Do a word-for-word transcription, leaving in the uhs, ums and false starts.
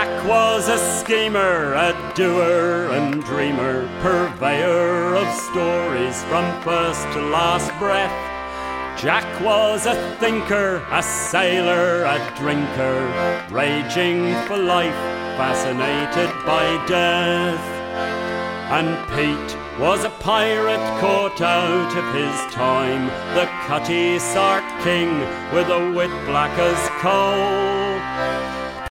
Jack was a schemer, a doer and dreamer, purveyor of stories from first to last breath. Jack was a thinker, a sailor, a drinker, raging for life, fascinated by death. And Pete was a pirate caught out of his time, the Cutty Sark king with a wit black as coal.